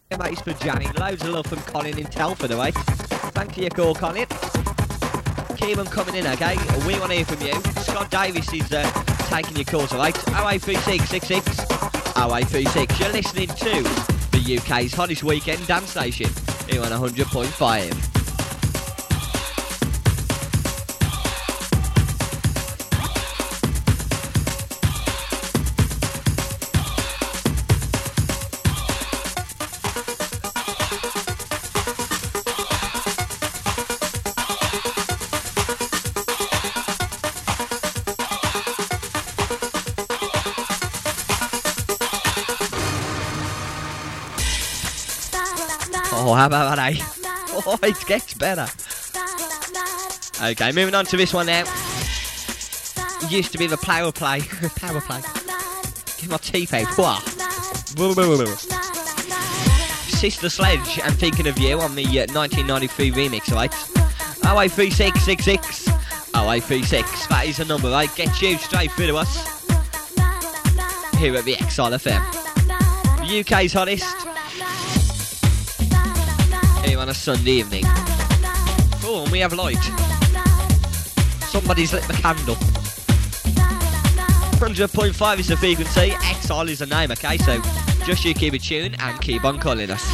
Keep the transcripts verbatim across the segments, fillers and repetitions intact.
Mate, it's for Janny. Loads of love from Colin in Telford, away. Thank you for your call, Colin. Keep on coming in, okay? We want to hear from you. Scott Davis is uh, taking your calls, alright? oh eight three six six six oh eight three six. You're listening to the U K's hottest weekend dance station here on one hundred point five. Oh, how about that, eh? Oh, it gets better. Okay, moving on to this one now. It used to be the power play. Power play. Get my teeth out. Wah. Sister Sledge and Thinking of You on the uh, nineteen ninety-three remix, right? oh eight three six six six oh eight three six. That is the number, right? Get you straight through to us here at the Exile F M. The U K's hottest. Here on a Sunday evening. Oh, and we have light. Somebody's lit the candle. one hundred point five is the frequency, Exile is the name, okay? So just you keep it tuned and keep on calling us.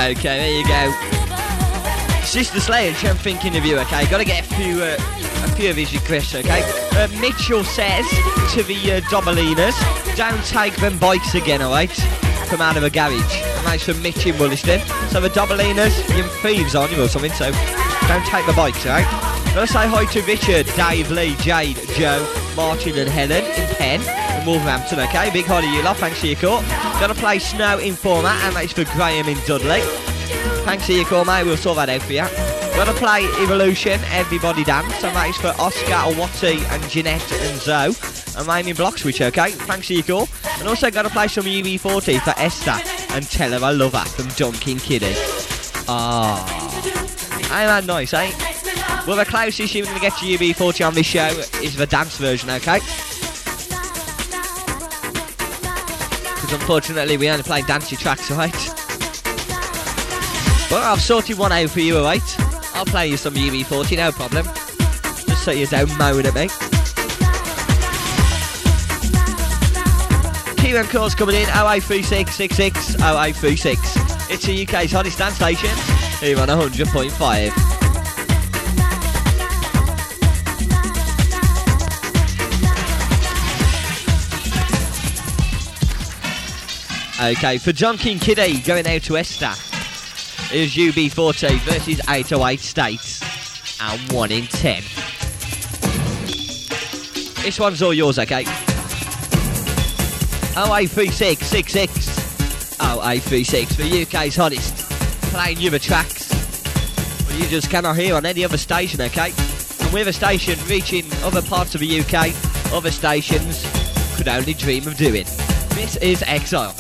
Okay, there you go. Sister Sledge, I'm thinking of you, okay? Gotta get a few uh, a few of his requests, okay? Uh, Mitchell says to the uh, Dobelinas, don't take them bikes again, alright? From out of a garage. And that's from Mitch in Williston. So the Dobelinas, you're thieves on you or something, so don't take the bikes, alright? Gotta say hi to Richard, Dave, Lee, Jade, Joe, Martin and Helen in Penn in Wolverhampton, okay? Big hi to you lot, thanks for your call. Gotta play Snow Informer, and that's for Graham in Dudley. Thanks for your call, mate, we'll sort that out for you. Gotta play Evolution, Everybody Dance, and that is for Oscar, Watty and Jeanette and Zoe. And I'm in Bloxwich, okay? Thanks for your call. And also gotta play some U B forty for Esther and Tell Her I Love Her from Duncan Kiddie. Ah, ain't that nice, eh? Well, the closest you're going to get to U B forty on this show is the dance version, okay? Because unfortunately we only play dancey tracks, right? But I've sorted one out for you, alright? I'll play you some U B forty, no problem. Just so you don't moan at me. Kieran calls coming in, oh eight three six six six oh eight three six. It's the U K's hottest dance station, here on one hundred point five. Okay, for John King Kiddie going out to Esther. Here's U B forty versus eight oh eight States and one in ten. This one's all yours, okay? oh eight three six six six oh eight three six for U K's hottest. Playing you the tracks well, you just cannot hear on any other station, okay? And with a station reaching other parts of the U K, other stations could only dream of doing. This is Exile.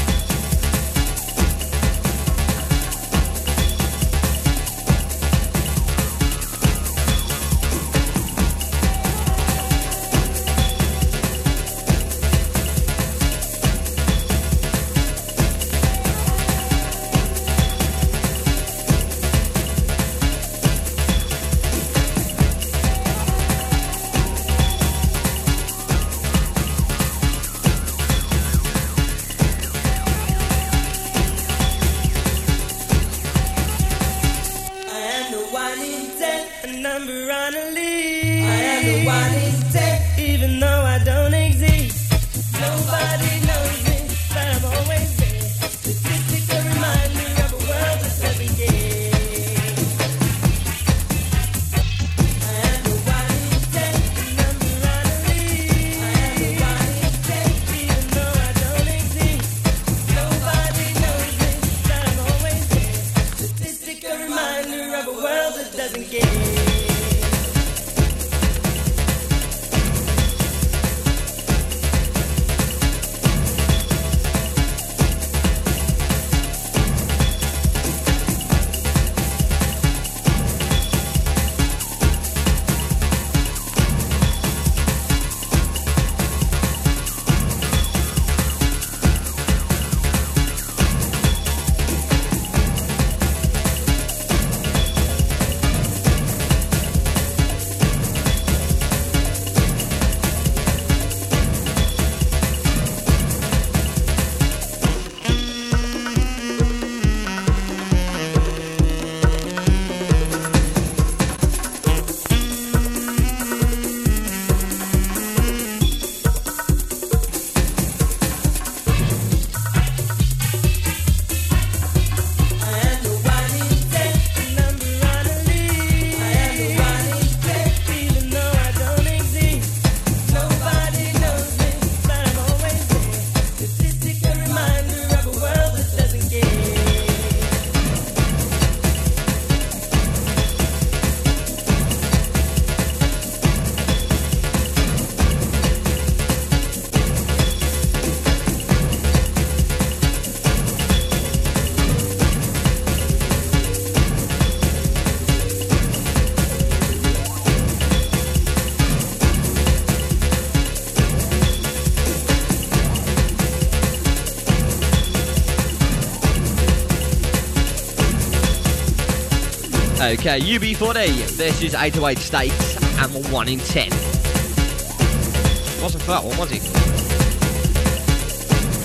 Okay, U B forty versus eight oh eight States and one in ten. Wasn't for that one, was it?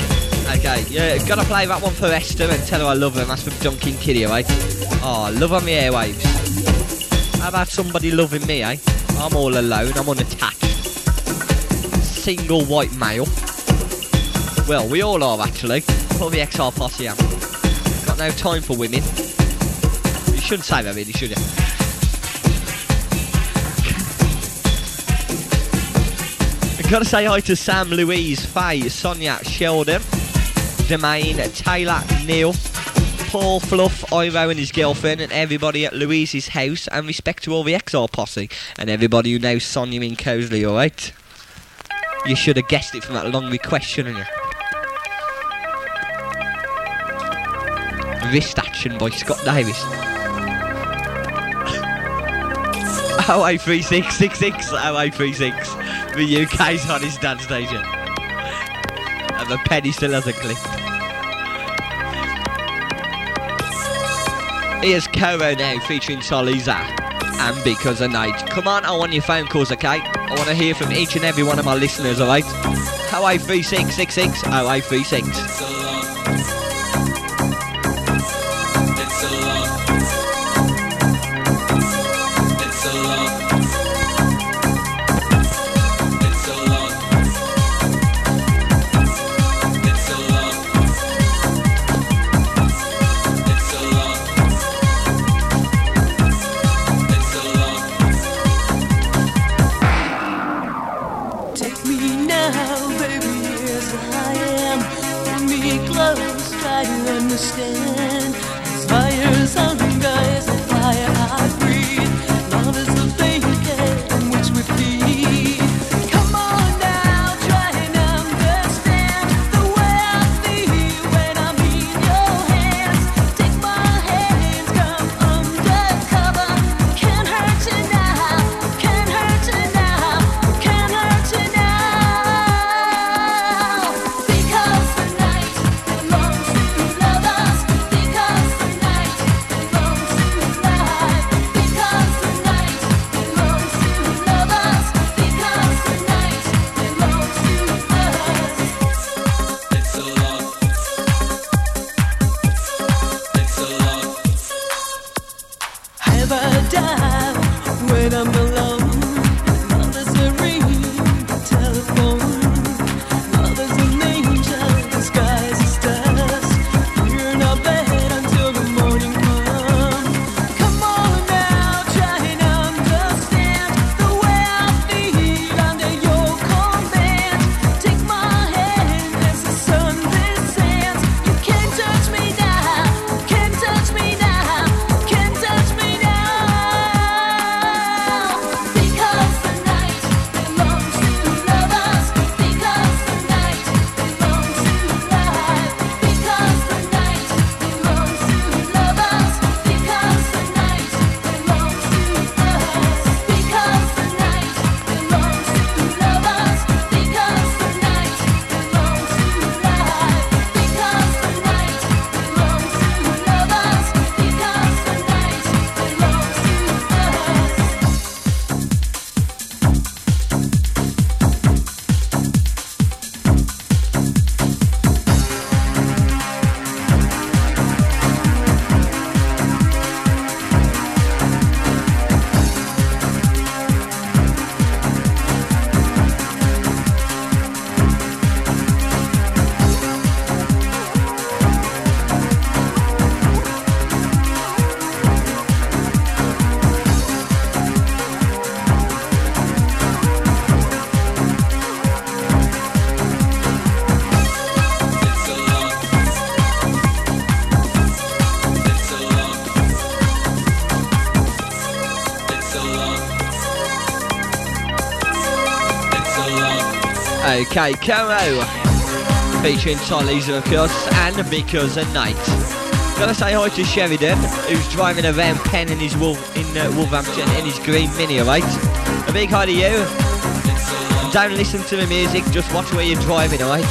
Okay, yeah, gotta play that one for Esther and tell her I love her, and that's from Duncan Kitty, right? Oh, love on the airwaves. How about somebody loving me, eh? I'm all alone, I'm unattached. Single white male. Well, we all are, actually. Probably the X R posse am. Got no time for women. You shouldn't say that, really, should you? Gotta say hi to Sam, Louise, Faye, Sonia, Sheldon, Domain, Taylor, Neil, Paul, Fluff, Iro and his girlfriend, and everybody at Louise's house, and respect to all the X R posse, and everybody who knows Sonia in Cosley, alright? You should have guessed it from that long request, shouldn't you? Wrist action by Scott Davis. oh eight three six six six oh eight three six. The U K's on his dance station. And the penny still has a clip. Here's Coro now featuring Soliza and Because of Night. Come on, I want your phone calls, okay? I want to hear from each and every one of my listeners, alright? oh eight three six six six oh eight three six. Understand as fire's hunger is the fire I breathe. Love is the blanket in which we feed. Come on now, try and understand the way I feel when I'm in your hands. Take my hands, come undercover. Can't hurt you now, can't hurt you now, can't hurt you now. Because the night belongs to lovers. Because the night belongs to life. Because the night belongs to lovers. Because the night belongs to us. It's a love. It's a love. Have a dial when I'm alone. Love is a ring, telephone. Love is an angel disguised as dust. You're not bed until the morning comes. Come on now, try and understand the way I feel under your command. Take my hand as the sun descends. You can't touch me now, can't touch me now, can't touch me now. Because the night belongs to lovers. Because the night belongs to life. Because the night belongs to lovers. Because the night belongs to us. Because the night belongs to lovers. Because the night belongs to life. Because the night belongs to lovers. Because the night belongs to us. Okay, Caro featuring Tollies, of course, and Because of Night. Gotta say hi to Sheridan, who's driving around Penn in his Wolf in uh, Wolverhampton in his green Mini, alright? A big hi to you. Don't listen to the music, just watch where you're driving, alright?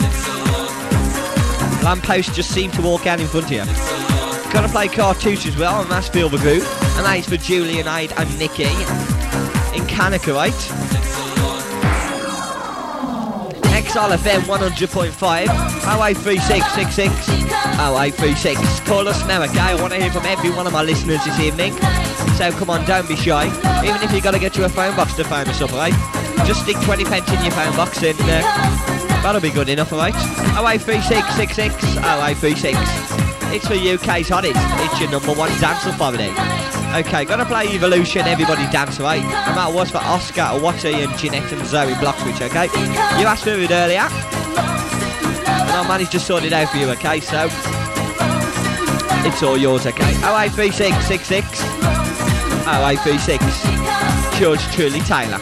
Lamppost just seemed to walk out in front of you. Gotta play Cartouche as well, and that's Feel the Groove. And that is for Julian, Aid and Nikki in Canada, right? Soul F M one hundred point five, oh eight three six six six oh eight three six. Call us now, okay? I want to hear from every one of my listeners this evening. So come on, don't be shy. Even if you've got to get to a phone box to phone us up, alright? Just stick twenty pence in your phone box and uh, that'll be good enough, alright? oh eight three six six six oh eight three six. It's for U K's hottest. It's your number one dancer for me. Okay, gonna play Evolution, everybody dance, right? No matter what's for Oscar, Watty and Jeanette and Zoe Blockswitch, okay? You asked for it earlier, and I managed to sort it out for you, okay? So, it's all yours, okay? oh eight three six six six oh eight three six. George Truly Taylor.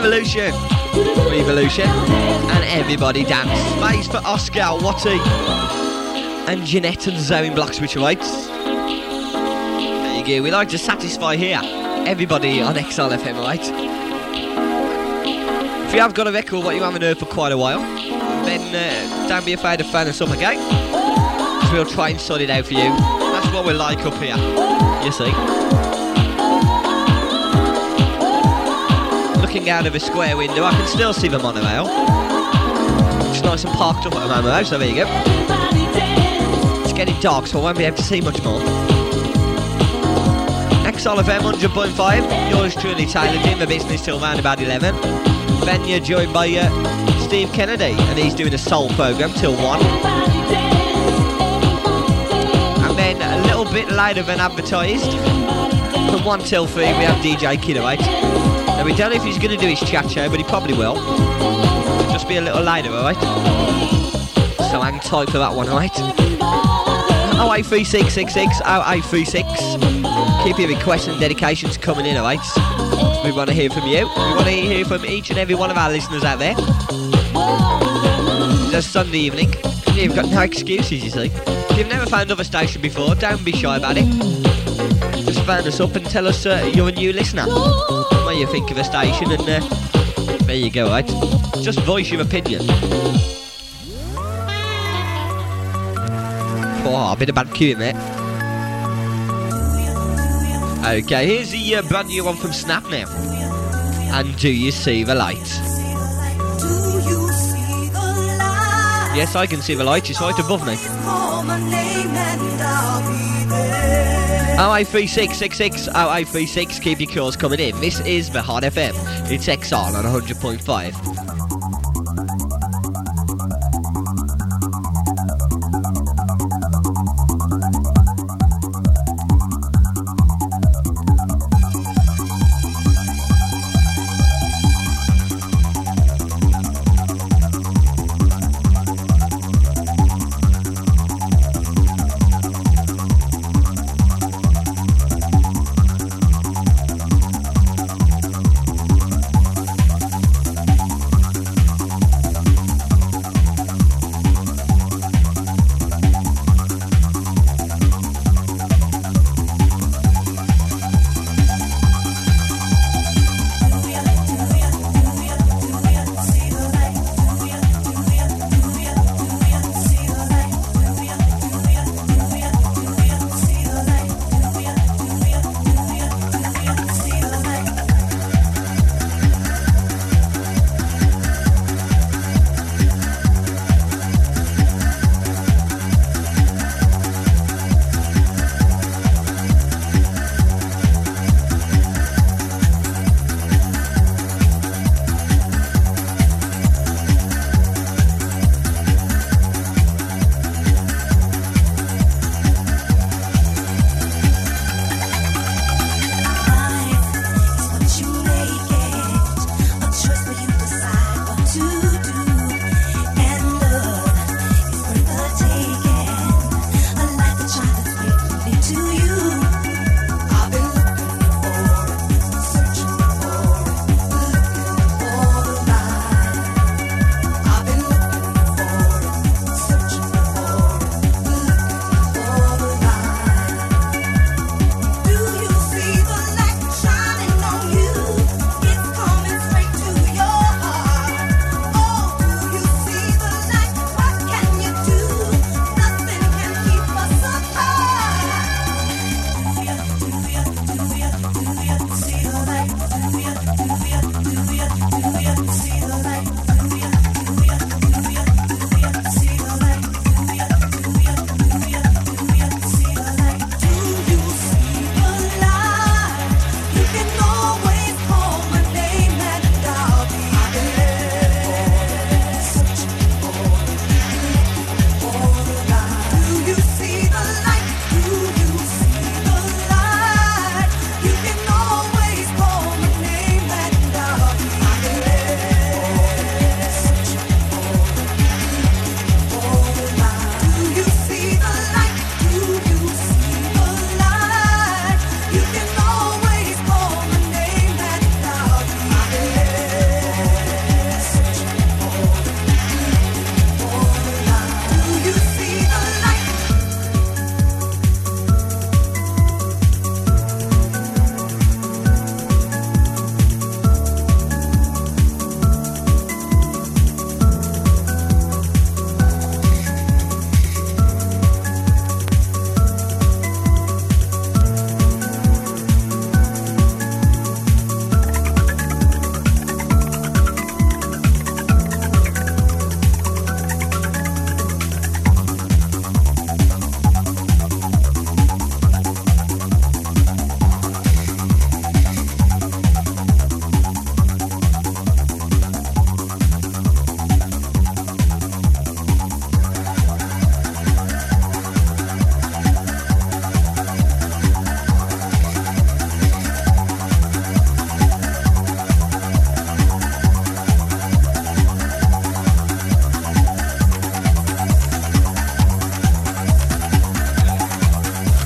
Revolution. Revolution. And Everybody Dance. Space for Oscar, Watty. And Jeanette and Zoe in Bloxwich Whites. There you go. We like to satisfy here. Everybody on X L F M, right? If you have got a record what you haven't heard for quite a while, then uh, don't be afraid to phone us up again. Because we'll try and sort it out for you. That's what we're like up here. You see. Looking out of a square window, I can still see the monorail. It's nice and parked up at the moment, so there you go. It's getting dark, so I won't be able to see much more. X L F M one hundred point five, yours truly Tyler doing the business till around about eleven. Then you're joined by uh, Steve Kennedy, and he's doing a soul programme till one. And then a little bit later than advertised, from one till three, we have D J Kiddo, right? Now we don't know if he's going to do his chat show, but he probably will. Just be a little later, alright? So hang tight for that one, alright? oh eight three six six six oh eight three six. Keep your requests and dedications coming in, alright? We want to hear from you. We want to hear from each and every one of our listeners out there. It's a Sunday evening. You've got no excuses, you see. If you've never found another station before, don't be shy about it. Just phone us up and tell us uh, you're a new listener. What you think of the station, and uh, there you go, right? Just voice your opinion. Oh, a bit of bad queuing there. Okay, here's the uh, brand new one from Snap now. And Do You See the Light? Yes, I can see the light. It's right above me. oh eight three six six six oh eight three six. Keep your calls coming in. This is the Hard F M. It's X R on one hundred point five.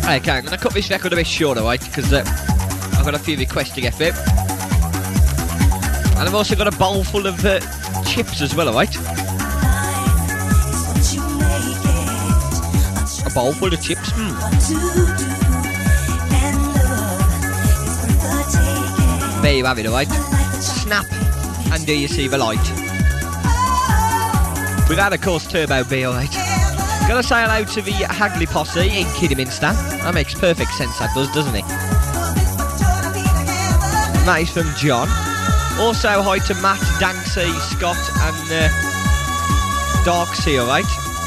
Okay, I'm going to cut this record a bit shorter, right? Because uh, I've got a few requests to get through. And I've also got a bowl full of uh, chips as well, alright? A bowl full of chips? Mm. There you have it, alright? Snap and do you see the light? Without, of course, Turbo B, alright? Gotta say hello to the Hagley posse in Kidderminster. That makes perfect sense, that does, doesn't it? That is from John. Also, hi to Matt, Danksy, Scott, and uh, Darksy, alright?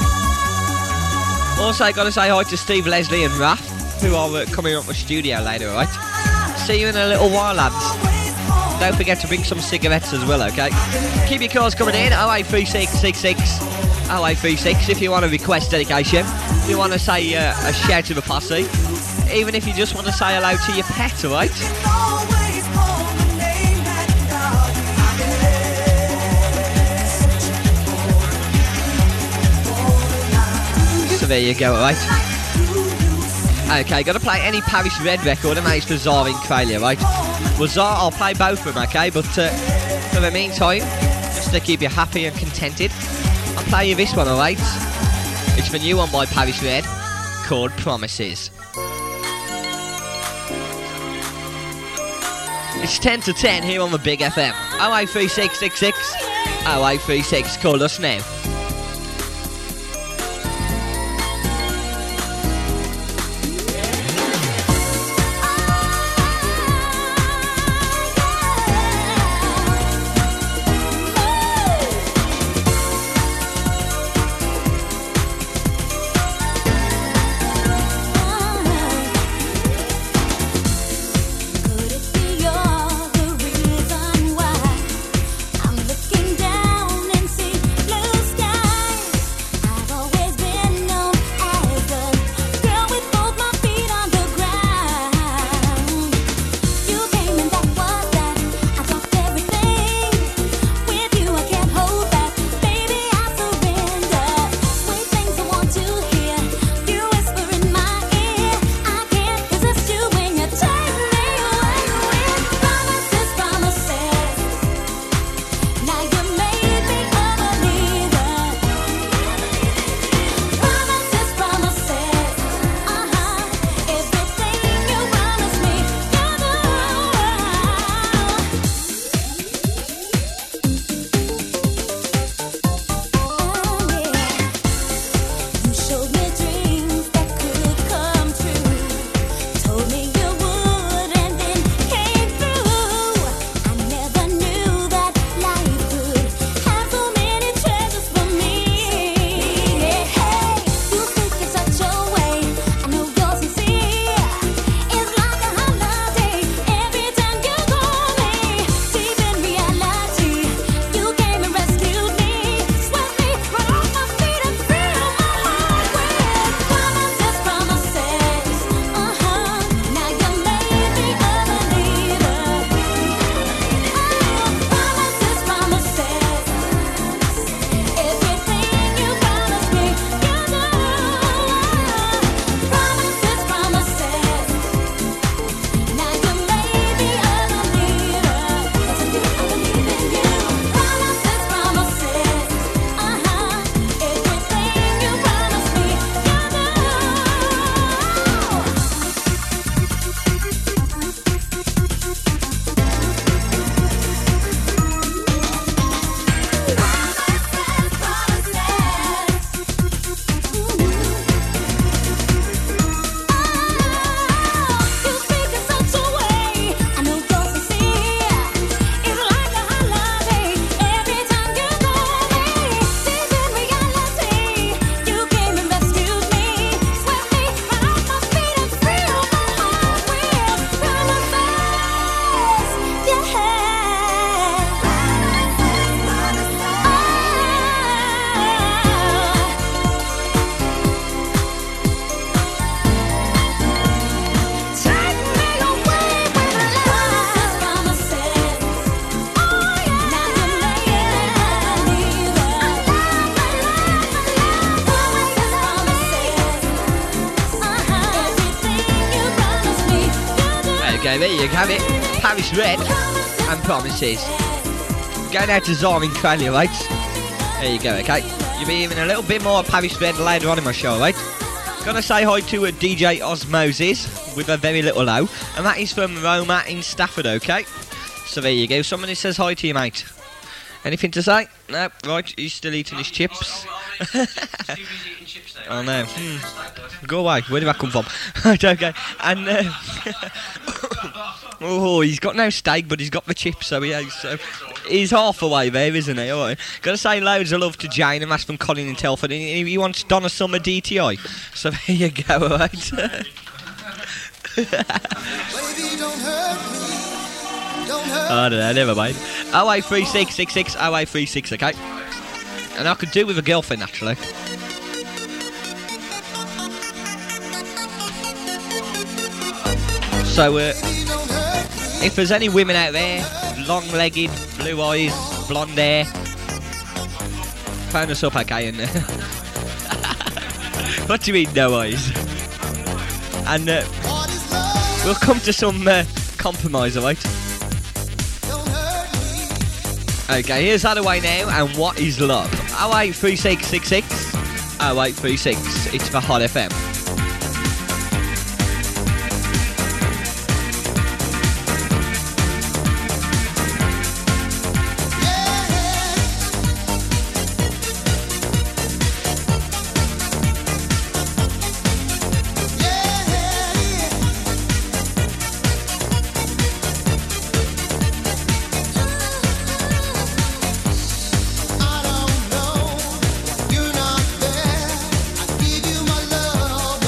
Also, gotta say hi to Steve, Leslie, and Raph, who are uh, coming up the studio later, alright? See you in a little while, lads. Don't forget to bring some cigarettes as well, okay? Keep your calls coming in, oh eight three six six six oh eight three six if you want to request dedication, if you want to say uh, a shout to the posse, even if you just want to say hello to your pet, alright? So there you go, alright? Okay, gotta play any Parish Red record, and that is for Zara in Cralia, right? Well, Zara, I'll play both of them, okay? But uh, for the meantime, just to keep you happy and contented, I'll play you this one, alright? It's the new one by Parish Red, called Promises. It's ten to ten here on the Big F M. oh eight three six six six oh eight three six, call us now. Looking down and see blue skies. Okay, there you have it. Paris Red and Promises. Going out to Zara in Cranley, right? There you go, okay? You'll be hearing a little bit more of Paris Red later on in my show, right? Gonna say hi to a D J Osmosis with a very little O, and that is from Roma in Stafford, okay? So there you go. Somebody says hi to you, mate. Anything to say? No, right, he's still eating his chips. Oh no. Hmm. Go away, where did that come from? Right, okay. And uh, oh, he's got no steak, but he's got the chips, so he has. So he's half away there, isn't he? Alright. Gotta say loads of love to Jane, and that's from Colin in Telford. And he, he wants Donna Summer D T I. So there you go, alright. Baby, don't hurt me. Don't hurt I don't know, never mind. oh eight three six six six oh eight three six, okay? And I could do with a girlfriend, actually. So, uh, if there's any women out there, long-legged, blue eyes, blonde hair, phone us up, okay? And, uh, what do you mean, no eyes? And uh, we'll come to some uh, compromise, alright? Okay, here's Hadaway now, and What Is Love? oh eight three six six six oh eight three six. It's for Hot F M. I don't know, you're not there. I give you my love.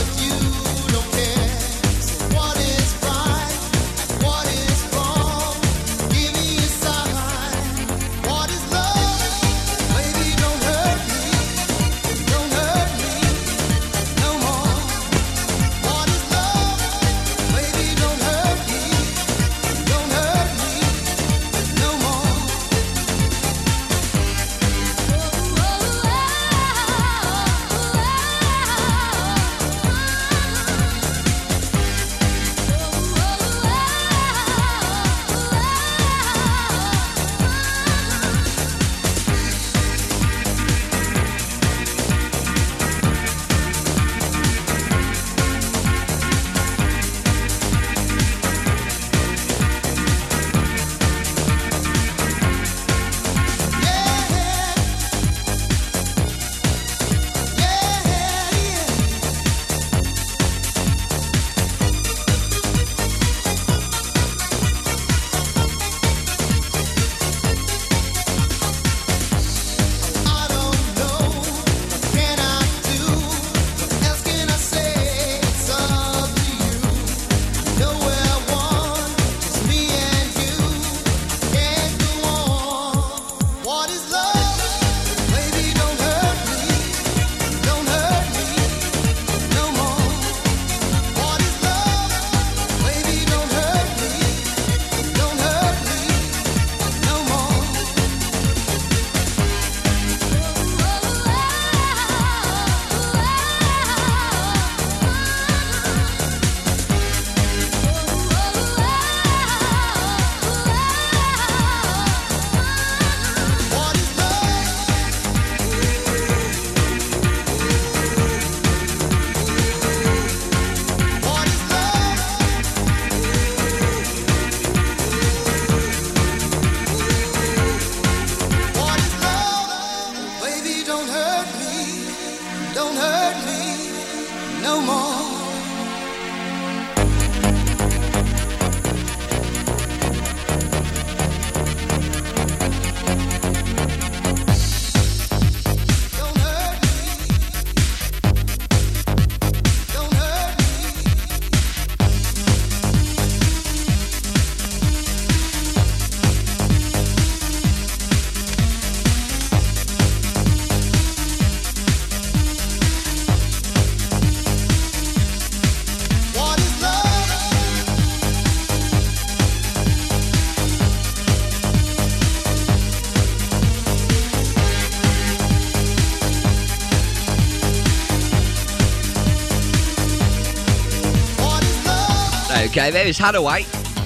Okay, there is Hadaway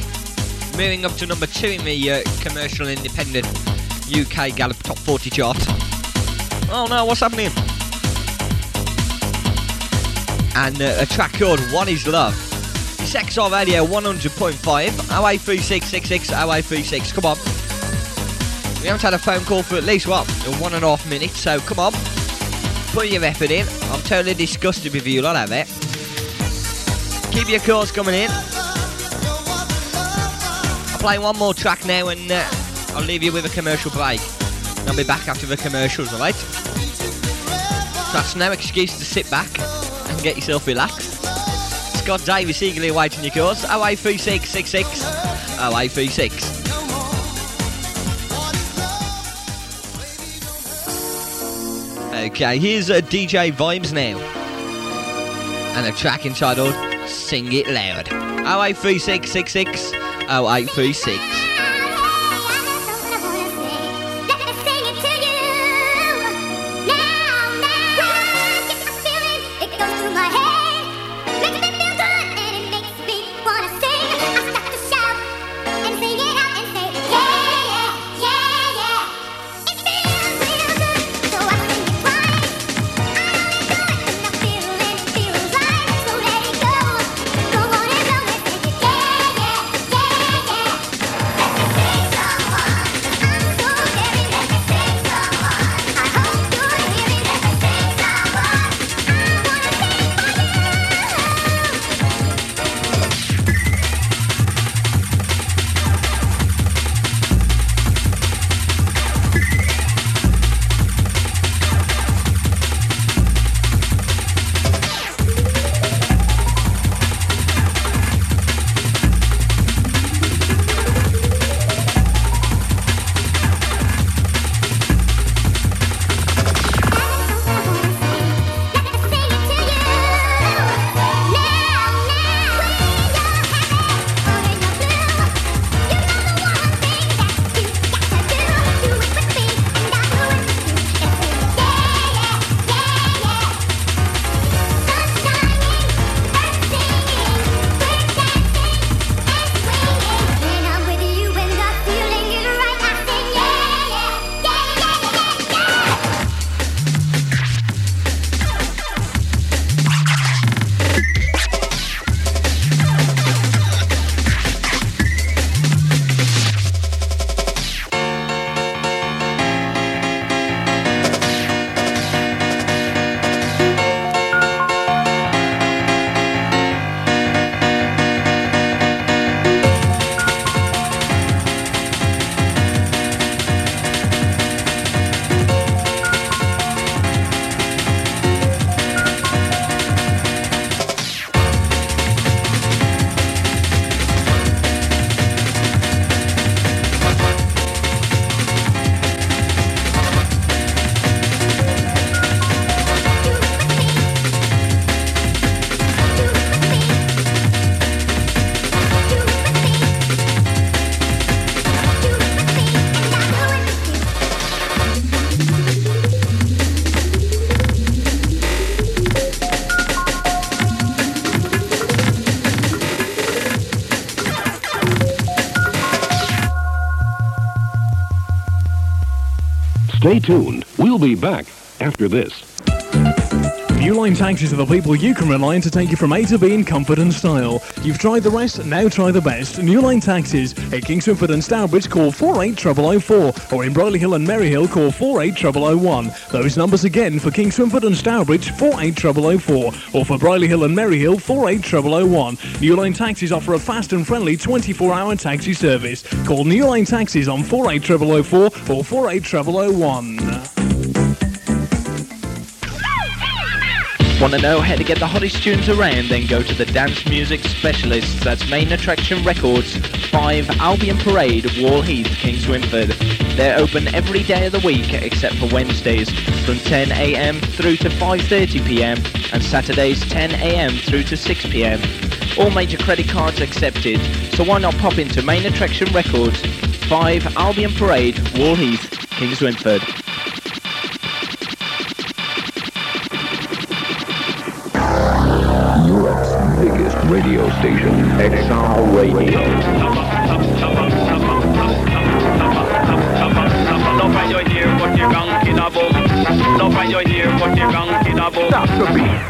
Moving up to number two in the uh, commercial independent U K Gallup Top forty chart. Oh no, what's happening? And uh, a track called What Is Love. It's X R Radio one hundred point five, oh eight three six six six oh eight three six, come on. We haven't had a phone call for at least, what, one and a half minutes, so come on. Put your effort in. I'm totally disgusted with you lot out there. Keep your calls coming in. I'll play one more track now and uh, I'll leave you with a commercial break. I'll be back after the commercials, alright? So that's no excuse to sit back and get yourself relaxed. Scott Davis eagerly awaiting your calls. oh eight three six six six oh eight three six. Okay, here's uh, D J Vibes now. And a track entitled Sing It Loud. oh eight three six six six oh eight three six. Stay tuned. We'll be back after this. New Line taxis are the people you can rely on to take you from A to B in comfort and style. You've tried the rest, now try the best. New Line taxis. At King Swinford and Stourbridge, call four eight zero zero zero four, or in Brierley Hill and Merry Hill, call four eight zero zero zero one. Those numbers again for King Swinford and Stourbridge, four eight zero zero zero four, or for Brierley Hill and Merry Hill, four eight zero zero zero one. New Line taxis offer a fast and friendly twenty-four hour taxi service. Call New Line taxis on four eight zero zero zero four or four eight zero zero zero one. Want to know how to get the hottest tunes around? Then go to the dance music specialists. That's Main Attraction Records, five Albion Parade, Wall Heath, King Swinford. They're open every day of the week except for Wednesdays from ten a m through to five thirty p m and Saturdays ten a m through to six p m All major credit cards accepted, so why not pop into Main Attraction Records, five Albion Parade, Wall Heath, King Swinford. Europe's biggest radio station, X R Radio. Love when you hear what you're ganging about. Love when you hear what you're ganging about. Stop the beat.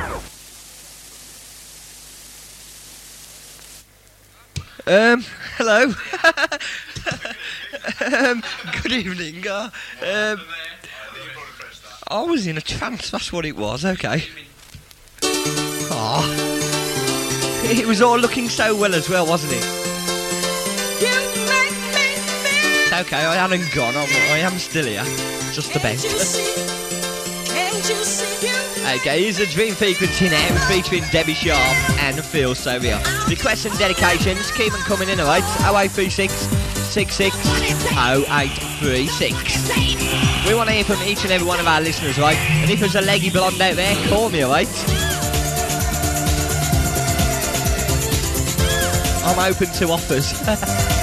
Um, hello. um, good evening. Uh, um, I was in a trance, that's what it was, okay. Aw. It was all looking so well as well, wasn't it? It's okay, I haven't gone, I'm, I am still here. Just the best. Okay, here's a Dream Frequency now featuring Debbie Sharp and Phil So Real. Requests and dedications, keep them coming in, alright? oh eight three six, six six, oh eight three six. We want to hear from each and every one of our listeners, right? And if there's a leggy blonde out there, call me, alright? I'm open to offers.